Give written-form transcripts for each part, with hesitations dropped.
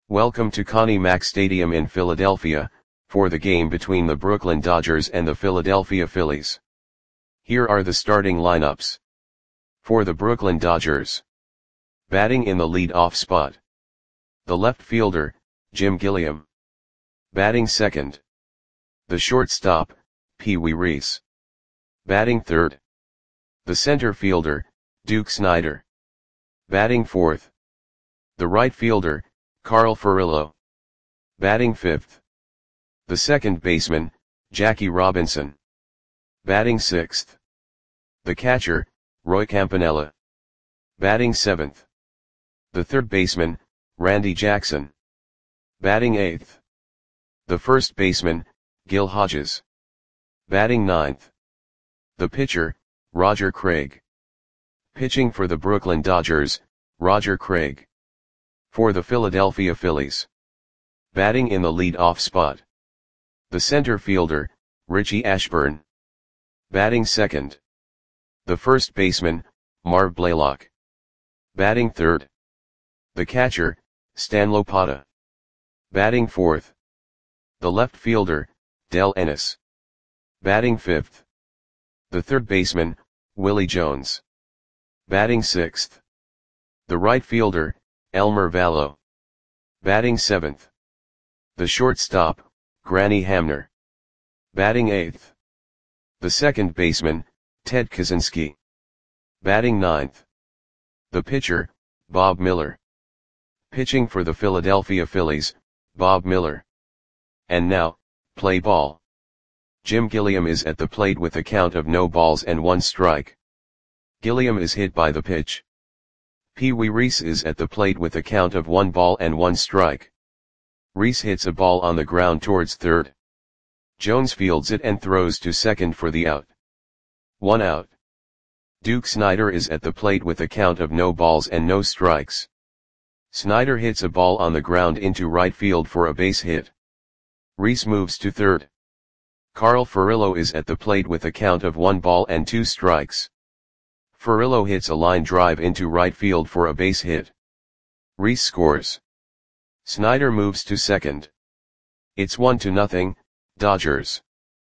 Welcome to Connie Mack Stadium in Philadelphia, for the game between the Brooklyn Dodgers and the Philadelphia Phillies. Here are the starting lineups. For the Brooklyn Dodgers. Batting in the lead-off spot. The left fielder, Jim Gilliam. Batting second. The shortstop, Pee Wee Reese. Batting third. The center fielder, Duke Snider. Batting fourth. The right fielder, Carl Furillo. Batting fifth. The second baseman, Jackie Robinson. Batting sixth. The catcher, Roy Campanella. Batting seventh. The third baseman, Randy Jackson. Batting eighth. The first baseman, Gil Hodges. Batting ninth. The pitcher, Roger Craig. Pitching for the Brooklyn Dodgers, Roger Craig. For the Philadelphia Phillies. Batting in the lead-off spot. The center fielder, Richie Ashburn. Batting second. The first baseman, Marv Blaylock. Batting third. The catcher, Stan Lopata. Batting fourth. The left fielder, Del Ennis. Batting fifth. The third baseman, Willie Jones. Batting sixth. The right fielder, Elmer Vallow. Batting seventh. The shortstop, Granny Hamner. Batting eighth. The second baseman, Ted Kaczynski. Batting ninth. The pitcher, Bob Miller. Pitching for the Philadelphia Phillies, Bob Miller. And now, play ball. Jim Gilliam is at the plate with a count of no balls and one strike. Gilliam is hit by the pitch. Pee Wee Reese is at the plate with a count of 1 ball and 1 strike. Reese hits a ball on the ground towards third. Jones fields it and throws to second for the out. 1 out. Duke Snider is at the plate with a count of no balls and no strikes. Snider hits a ball on the ground into right field for a base hit. Reese moves to third. Carl Furillo is at the plate with a count of 1 ball and 2 strikes. Furillo hits a line drive into right field for a base hit. Reese scores. Snider moves to second. It's 1-0, Dodgers.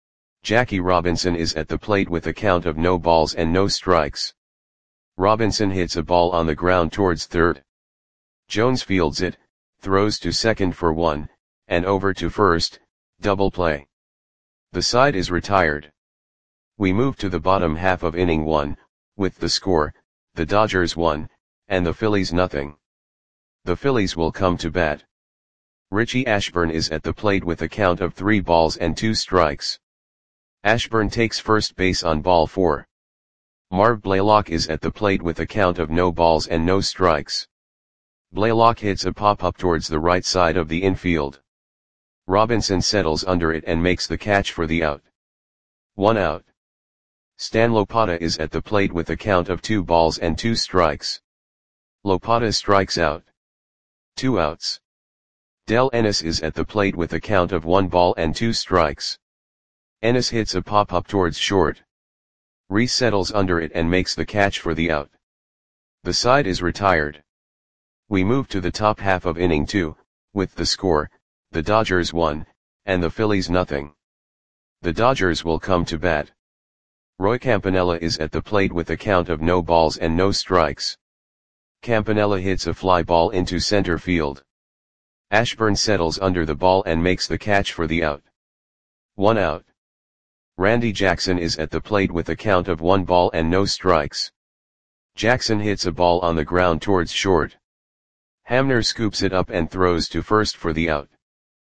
Jackie Robinson is at the plate with a count of no balls and no strikes. Robinson hits a ball on the ground towards third. Jones fields it, throws to second for 1, and over to first, double play. The side is retired. We move to the bottom half of inning 1. With the score, the Dodgers 1, and the Phillies 0. The Phillies will come to bat. Richie Ashburn is at the plate with a count of 3 balls and 2 strikes. Ashburn takes first base on ball 4. Marv Blaylock is at the plate with a count of no balls and no strikes. Blaylock hits a pop-up towards the right side of the infield. Robinson settles under it and makes the catch for the out. 1 out. Stan Lopata is at the plate with a count of 2 balls and 2 strikes. Lopata strikes out. 2 outs. Del Ennis is at the plate with a count of 1 ball and 2 strikes. Ennis hits a pop-up towards short. Reese settles under it and makes the catch for the out. The side is retired. We move to the top half of inning 2, with the score, the Dodgers 1, and the Phillies 0. The Dodgers will come to bat. Roy Campanella is at the plate with a count of no balls and no strikes. Campanella hits a fly ball into center field. Ashburn settles under the ball and makes the catch for the out. 1 out. Randy Jackson is at the plate with a count of 1 ball and no strikes. Jackson hits a ball on the ground towards short. Hamner scoops it up and throws to first for the out.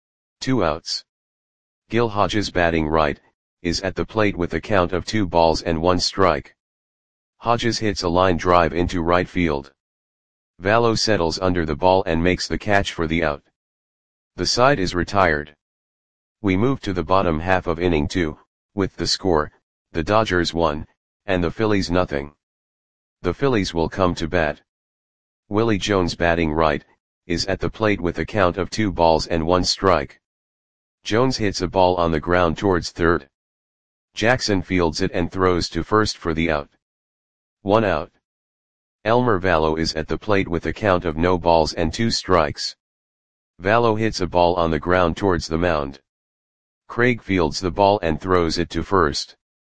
2 outs. Gil Hodges, batting right, is at the plate with a count of 2 balls and 1 strike. Hodges hits a line drive into right field. Vallow settles under the ball and makes the catch for the out. The side is retired. We move to the bottom half of inning 2, with the score, the Dodgers 1, and the Phillies 0. The Phillies will come to bat. Willie Jones, batting right, is at the plate with a count of 2 balls and 1 strike. Jones hits a ball on the ground towards third. Jackson fields it and throws to first for the out. 1 out. Elmer Vallow is at the plate with a count of no balls and 2 strikes. Vallo hits a ball on the ground towards the mound. Craig fields the ball and throws it to first.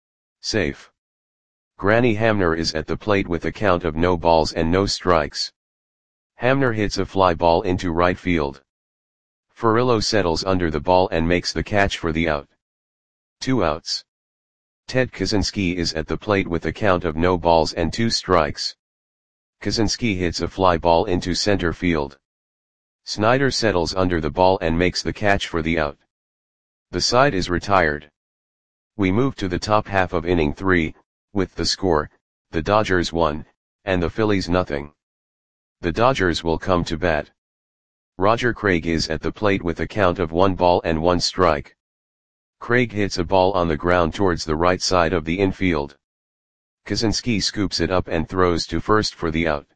Safe. Granny Hamner is at the plate with a count of no balls and no strikes. Hamner hits a fly ball into right field. Furillo settles under the ball and makes the catch for the out. 2 outs. Ted Kaczynski is at the plate with a count of no balls and 2 strikes. Kaczynski hits a fly ball into center field. Snyder settles under the ball and makes the catch for the out. The side is retired. We move to the top half of inning 3, with the score, the Dodgers 1, and the Phillies nothing. The Dodgers will come to bat. Roger Craig is at the plate with a count of 1 ball and 1 strike. Craig hits a ball on the ground towards the right side of the infield. Kaczynski scoops it up and throws to first for the out.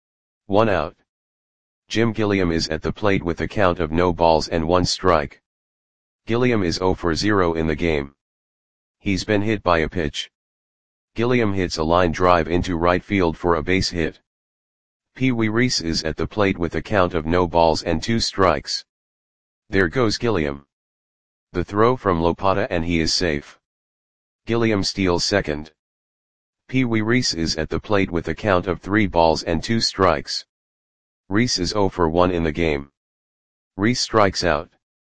1 out. Jim Gilliam is at the plate with a count of no balls and 1 strike. Gilliam is 0 for 0 in the game. He's been hit by a pitch. Gilliam hits a line drive into right field for a base hit. Pee Wee Reese is at the plate with a count of no balls and 2 strikes. There goes Gilliam. The throw from Lopata and he is safe. Gilliam steals second. Pee Wee Reese is at the plate with a count of 3 balls and 2 strikes. Reese is 0 for 1 in the game. Reese strikes out.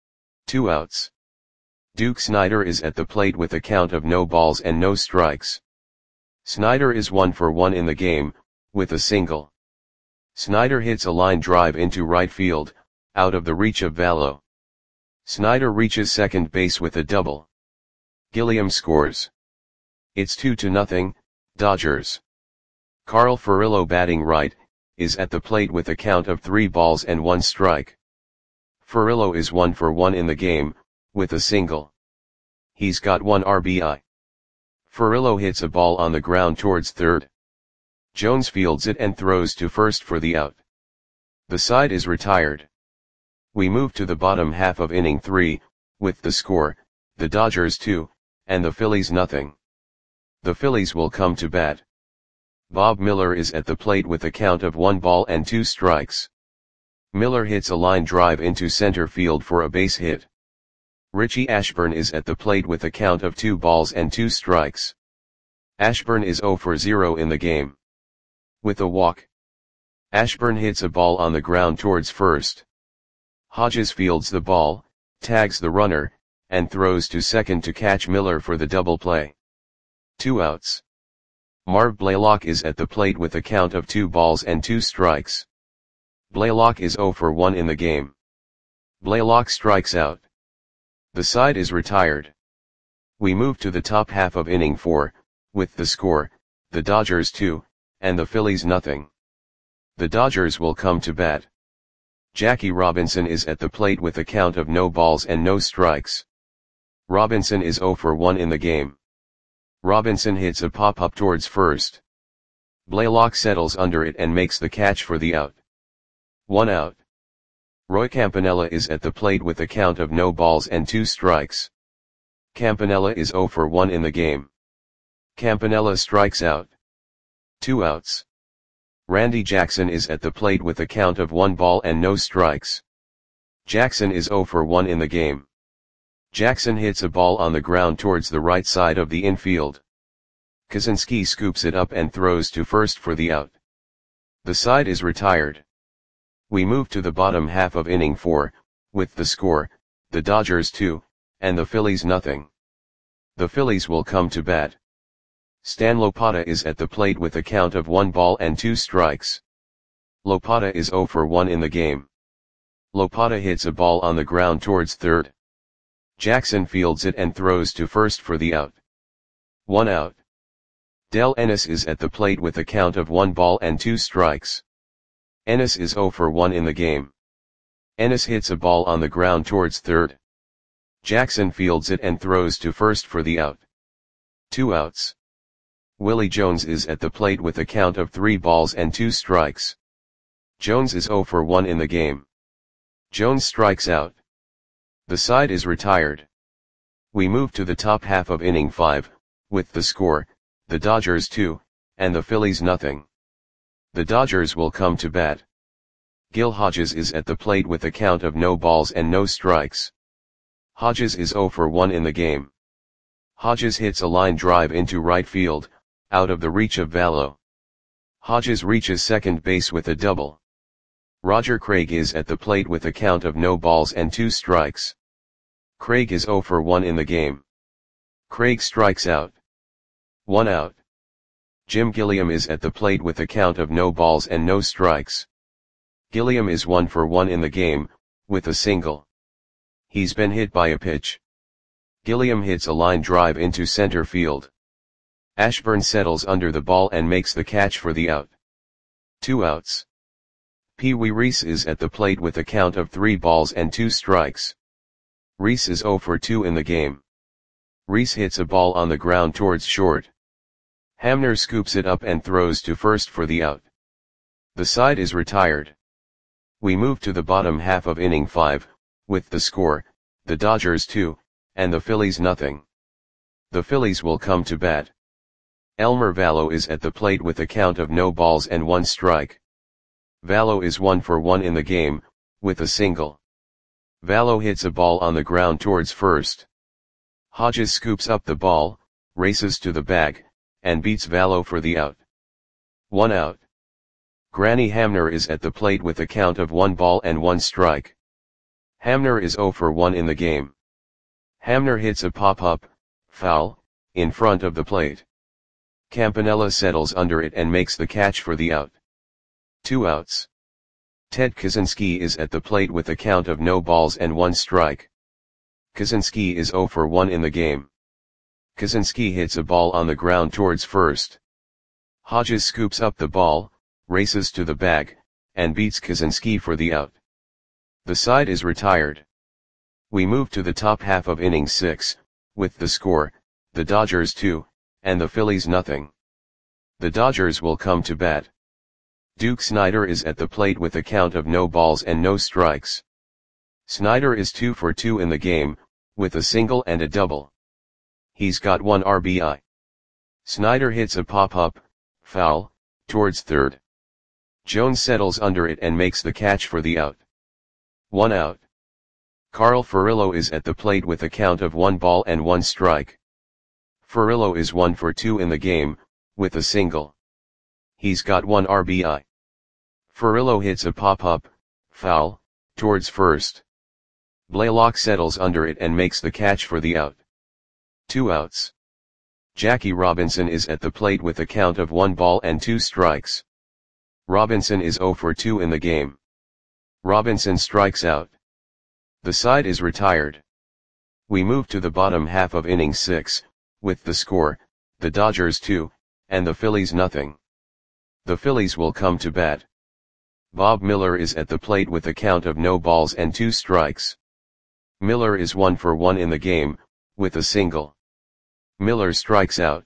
2 outs. Duke Snider is at the plate with a count of no balls and no strikes. Snider is 1 for 1 in the game, with a single. Snider hits a line drive into right field, out of the reach of Vallo. Snider reaches second base with a double. Gilliam scores. It's 2-0, Dodgers. Carl Furillo batting right, is at the plate with a count of 3 balls and 1 strike. Furillo is 1 for 1 in the game, with a single. He's got 1 RBI. Furillo hits a ball on the ground towards third. Jones fields it and throws to first for the out. The side is retired. We move to the bottom half of inning 3, with the score, the Dodgers 2, and the Phillies nothing. The Phillies will come to bat. Bob Miller is at the plate with a count of 1 ball and 2 strikes. Miller hits a line drive into center field for a base hit. Richie Ashburn is at the plate with a count of 2 balls and 2 strikes. Ashburn is 0 for 0 in the game. With a walk. Ashburn hits a ball on the ground towards first. Hodges fields the ball, tags the runner, and throws to second to catch Miller for the double play. 2 outs. Marv Blaylock is at the plate with a count of 2 balls and 2 strikes. Blaylock is 0 for 1 in the game. Blaylock strikes out. The side is retired. We move to the top half of inning 4, with the score, the Dodgers 2, and the Phillies nothing. The Dodgers will come to bat. Jackie Robinson is at the plate with a count of no balls and no strikes. Robinson is 0 for 1 in the game. Robinson hits a pop-up towards first. Blaylock settles under it and makes the catch for the out. 1 out. Roy Campanella is at the plate with a count of no balls and 2 strikes. Campanella is 0 for 1 in the game. Campanella strikes out. 2 outs. Randy Jackson is at the plate with a count of 1 ball and no strikes. Jackson is 0 for 1 in the game. Jackson hits a ball on the ground towards the right side of the infield. Kaczynski scoops it up and throws to first for the out. The side is retired. We move to the bottom half of inning 4, with the score, the Dodgers 2, and the Phillies nothing. The Phillies will come to bat. Stan Lopata is at the plate with a count of 1 ball and 2 strikes. Lopata is 0 for 1 in the game. Lopata hits a ball on the ground towards third. Jackson fields it and throws to first for the out. 1 out. Del Ennis is at the plate with a count of 1 ball and 2 strikes. Ennis is 0 for 1 in the game. Ennis hits a ball on the ground towards third. Jackson fields it and throws to first for the out. 2 outs. Willie Jones is at the plate with a count of 3 balls and 2 strikes. Jones is 0 for 1 in the game. Jones strikes out. The side is retired. We move to the top half of inning 5, with the score, the Dodgers 2, and the Phillies nothing. The Dodgers will come to bat. Gil Hodges is at the plate with a count of no balls and no strikes. Hodges is 0 for 1 in the game. Hodges hits a line drive into right field, out of the reach of Vallo. Hodges reaches second base with a double. Roger Craig is at the plate with a count of no balls and 2 strikes. Craig is 0 for 1 in the game. Craig strikes out. 1 out. Jim Gilliam is at the plate with a count of no balls and no strikes. Gilliam is 1 for 1 in the game, with a single. He's been hit by a pitch. Gilliam hits a line drive into center field. Ashburn settles under the ball and makes the catch for the out. 2 outs. Pee Wee Reese is at the plate with a count of 3 balls and 2 strikes. Reese is 0 for 2 in the game. Reese hits a ball on the ground towards short. Hamner scoops it up and throws to first for the out. The side is retired. We move to the bottom half of inning 5, with the score, the Dodgers 2, and the Phillies nothing. The Phillies will come to bat. Elmer Vallo is at the plate with a count of no balls and 1 strike. Vallo is 1 for 1 in the game, with a single. Vallo hits a ball on the ground towards first. Hodges scoops up the ball, races to the bag, and beats Vallo for the out. 1 out. Granny Hamner is at the plate with a count of 1 ball and 1 strike. Hamner is 0 for 1 in the game. Hamner hits a pop-up, foul, in front of the plate. Campanella settles under it and makes the catch for the out. 2 outs. Ted Kaczynski is at the plate with a count of no balls and 1 strike. Kaczynski is 0 for 1 in the game. Kaczynski hits a ball on the ground towards first. Hodges scoops up the ball, races to the bag, and beats Kaczynski for the out. The side is retired. We move to the top half of inning 6, with the score, the Dodgers 2, and the Phillies nothing. The Dodgers will come to bat. Duke Snider is at the plate with a count of no balls and no strikes. Snider is 2 for 2 in the game, with a single and a double. He's got 1 RBI. Snider hits a pop-up, foul, towards third. Jones settles under it and makes the catch for the out. 1 out. Carl Furillo is at the plate with a count of 1 ball and 1 strike. Furillo is 1 for 2 in the game, with a single. He's got 1 RBI. Furillo hits a pop-up, foul, towards first. Blaylock settles under it and makes the catch for the out. 2 outs. Jackie Robinson is at the plate with a count of 1 ball and 2 strikes. Robinson is 0 for 2 in the game. Robinson strikes out. The side is retired. We move to the bottom half of inning 6, with the score, the Dodgers 2, and the Phillies nothing. The Phillies will come to bat. Bob Miller is at the plate with a count of no balls and 2 strikes. Miller is 1 for 1 in the game, with a single. Miller strikes out.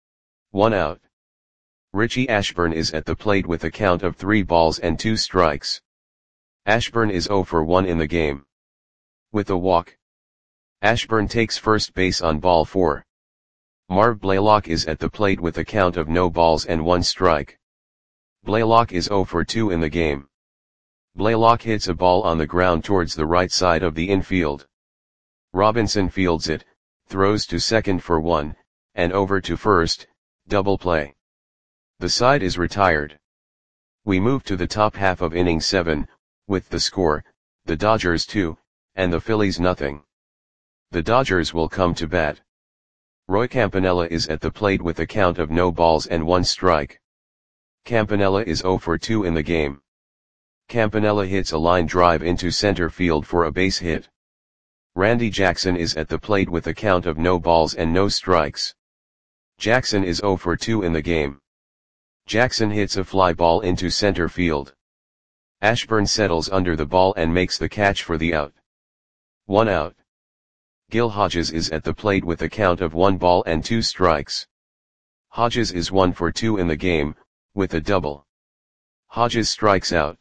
1 out. Richie Ashburn is at the plate with a count of 3 balls and 2 strikes. Ashburn is 0 for 1 in the game. With a walk. Ashburn takes first base on ball 4. Marv Blaylock is at the plate with a count of no balls and 1 strike. Blaylock is 0 for 2 in the game. Blaylock hits a ball on the ground towards the right side of the infield. Robinson fields it, throws to second for 1, and over to first, double play. The side is retired. We move to the top half of inning 7, with the score, the Dodgers 2, and the Phillies nothing. The Dodgers will come to bat. Roy Campanella is at the plate with a count of no balls and 1 strike. Campanella is 0 for 2 in the game. Campanella hits a line drive into center field for a base hit. Randy Jackson is at the plate with a count of no balls and no strikes. Jackson is 0 for 2 in the game. Jackson hits a fly ball into center field. Ashburn settles under the ball and makes the catch for the out. 1 out. Gil Hodges is at the plate with a count of 1 ball and 2 strikes. Hodges is 1 for 2 in the game, with a double. Hodges strikes out.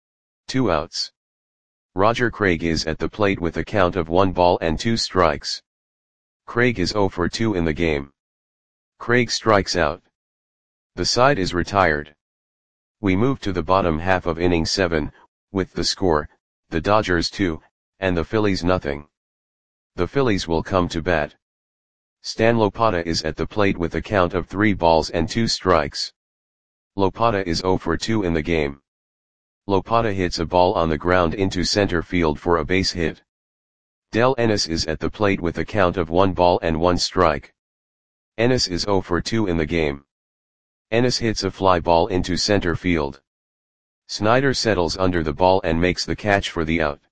2 outs. Roger Craig is at the plate with a count of 1 ball and 2 strikes. Craig is 0 for 2 in the game. Craig strikes out. The side is retired. We move to the bottom half of inning 7, with the score, the Dodgers 2, and the Phillies nothing. The Phillies will come to bat. Stan Lopata is at the plate with a count of 3 balls and 2 strikes. Lopata is 0 for 2 in the game. Lopata hits a ball on the ground into center field for a base hit. Del Ennis is at the plate with a count of 1 ball and 1 strike. Ennis is 0 for 2 in the game. Ennis hits a fly ball into center field. Snyder settles under the ball and makes the catch for the out.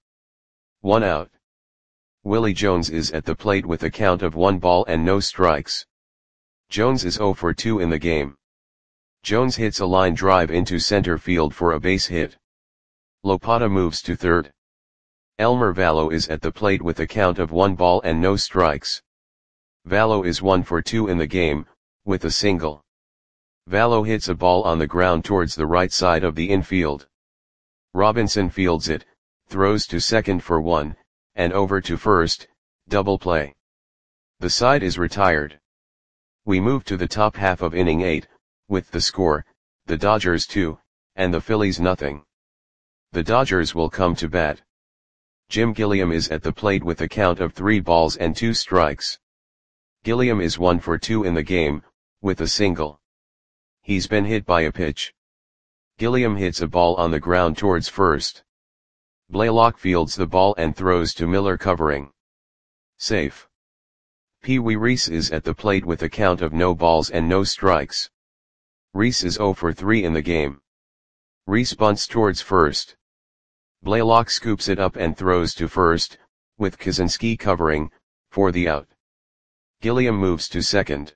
1 out. Willie Jones is at the plate with a count of 1 ball and no strikes. Jones is 0 for 2 in the game. Jones hits a line drive into center field for a base hit. Lopata moves to third. Elmer Vallo is at the plate with a count of 1 ball and no strikes. Vallo is 1 for 2 in the game, with a single. Vallo hits a ball on the ground towards the right side of the infield. Robinson fields it, throws to second for 1, and over to first, double play. The side is retired. We move to the top half of inning 8, with the score, the Dodgers 2, and the Phillies nothing. The Dodgers will come to bat. Jim Gilliam is at the plate with a count of 3 balls and 2 strikes. Gilliam is 1 for 2 in the game, with a single. He's been hit by a pitch. Gilliam hits a ball on the ground towards first. Blaylock fields the ball and throws to Miller covering. Safe. Pee Wee Reese is at the plate with a count of no balls and no strikes. Reese is 0 for 3 in the game. Reese bunts towards first. Blaylock scoops it up and throws to first, with Kaczynski covering, for the out. Gilliam moves to second.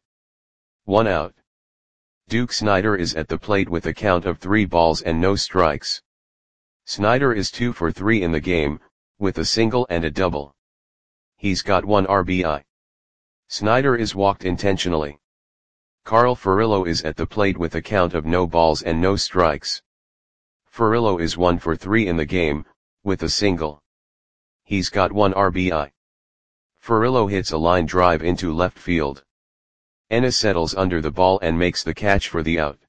1 out. Duke Snider is at the plate with a count of 3 balls and no strikes. Snider is 2 for 3 in the game, with a single and a double. He's got 1 RBI. Snider is walked intentionally. Carl Furillo is at the plate with a count of no balls and no strikes. Furillo is 1 for 3 in the game, with a single. He's got 1 RBI. Furillo hits a line drive into left field. Ennis settles under the ball and makes the catch for the out.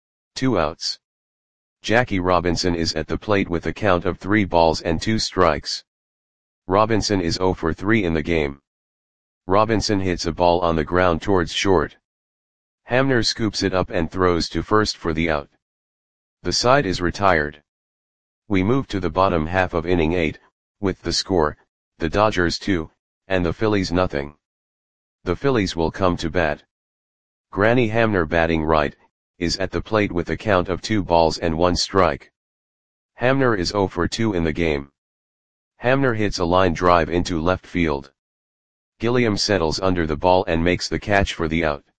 2 outs. Jackie Robinson is at the plate with a count of 3 balls and 2 strikes. Robinson is 0 for 3 in the game. Robinson hits a ball on the ground towards short. Hamner scoops it up and throws to first for the out. The side is retired. We move to the bottom half of inning 8, with the score, the Dodgers 2, and the Phillies nothing. The Phillies will come to bat. Granny Hamner batting right, is at the plate with a count of 2 balls and 1 strike. Hamner is 0 for 2 in the game. Hamner hits a line drive into left field. Gilliam settles under the ball and makes the catch for the out.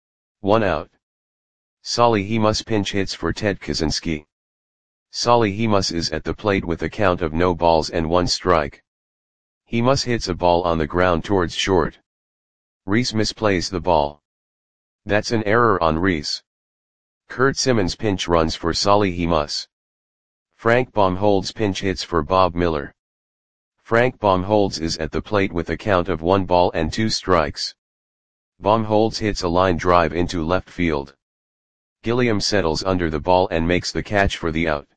1 out. Solly Hemus pinch hits for Ted Kaczynski. Solly Hemus is at the plate with a count of no balls and 1 strike. Hemus hits a ball on the ground towards short. Reese misplays the ball. That's an error on Reese. Kurt Simmons pinch runs for Solly Hemus. Frank Baumholtz pinch hits for Bob Miller. Frank Baumholtz is at the plate with a count of 1 ball and 2 strikes. Baumholtz hits a line drive into left field. Gilliam settles under the ball and makes the catch for the out.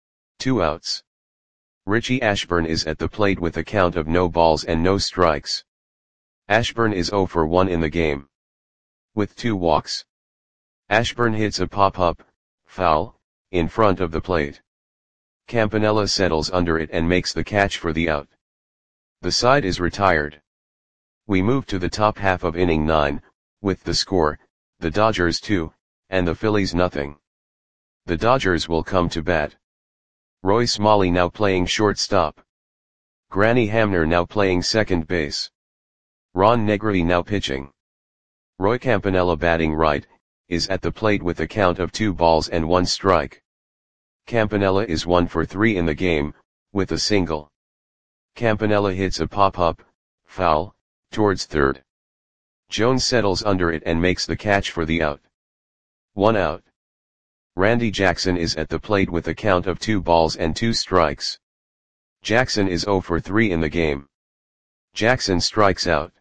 2 outs. Richie Ashburn is at the plate with a count of no balls and no strikes. Ashburn is 0 for 1 in the game. With 2 walks. Ashburn hits a pop-up, foul, in front of the plate. Campanella settles under it and makes the catch for the out. The side is retired. We move to the top half of inning 9, with the score, the Dodgers 2, and the Phillies nothing. The Dodgers will come to bat. Roy Smalley now playing shortstop. Granny Hamner now playing second base. Ron Negri now pitching. Roy Campanella batting right, is at the plate with a count of 2 balls and 1 strike. Campanella is 1 for 3 in the game, with a single. Campanella hits a pop-up, foul, towards third. Jones settles under it and makes the catch for the out. 1 out. Randy Jackson is at the plate with a count of 2 balls and 2 strikes. Jackson is 0 for 3 in the game. Jackson strikes out.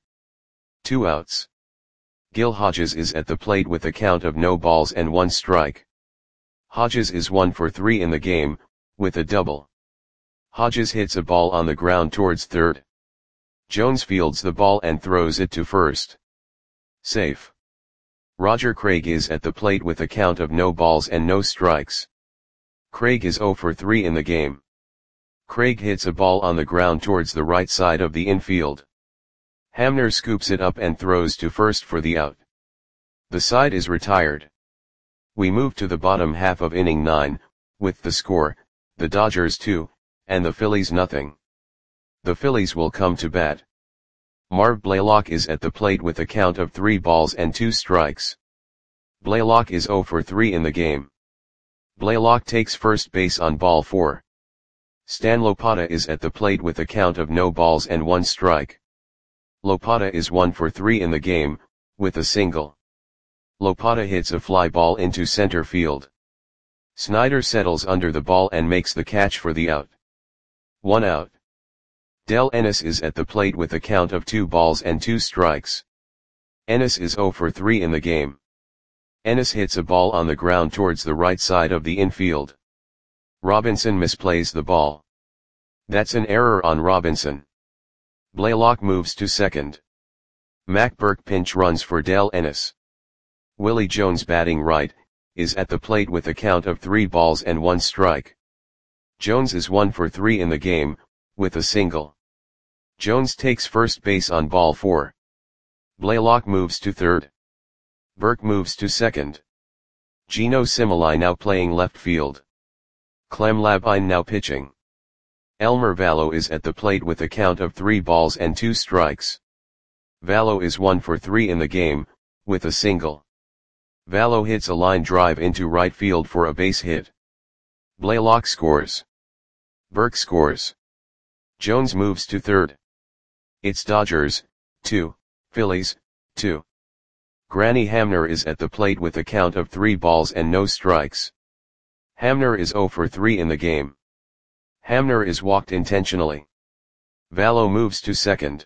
2 outs. Gil Hodges is at the plate with a count of no balls and 1 strike. Hodges is 1 for 3 in the game, with a double. Hodges hits a ball on the ground towards third. Jones fields the ball and throws it to first. Safe. Roger Craig is at the plate with a count of no balls and no strikes. Craig is 0 for 3 in the game. Craig hits a ball on the ground towards the right side of the infield. Hamner scoops it up and throws to first for the out. The side is retired. We move to the bottom half of inning 9, with the score, the Dodgers 2, and the Phillies nothing. The Phillies will come to bat. Marv Blaylock is at the plate with a count of 3 balls and 2 strikes. Blaylock is 0 for 3 in the game. Blaylock takes first base on ball 4. Stan Lopata is at the plate with a count of no balls and 1 strike. Lopata is 1 for 3 in the game, with a single. Lopata hits a fly ball into center field. Snyder settles under the ball and makes the catch for the out. 1 out. Del Ennis is at the plate with a count of 2 balls and 2 strikes. Ennis is 0 for 3 in the game. Ennis hits a ball on the ground towards the right side of the infield. Robinson misplays the ball. That's an error on Robinson. Blaylock moves to second. Mac Burke pinch runs for Del Ennis. Willie Jones, batting right, is at the plate with a count of 3 balls and 1 strike. Jones is 1 for 3 in the game, with a single. Jones takes first base on ball 4. Blaylock moves to third. Burke moves to second. Gino Simili now playing left field. Clem Labine now pitching. Elmer Vallo is at the plate with a count of 3 balls and 2 strikes. Vallo is 1 for 3 in the game, with a single. Vallo hits a line drive into right field for a base hit. Blaylock scores. Burke scores. Jones moves to third. It's Dodgers, 2, Phillies, 2. Granny Hamner is at the plate with a count of 3 balls and no strikes. Hamner is 0 for 3 in the game. Hamner is walked intentionally. Vallo moves to second.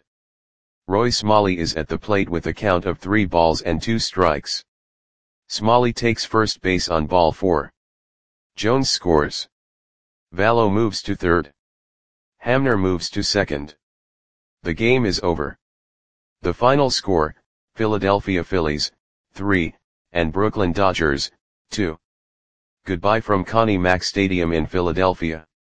Roy Smalley is at the plate with a count of 3 balls and 2 strikes. Smalley takes first base on ball 4. Jones scores. Vallo moves to third. Hamner moves to second. The game is over. The final score, Philadelphia Phillies, 3, and Brooklyn Dodgers, 2. Goodbye from Connie Mack Stadium in Philadelphia.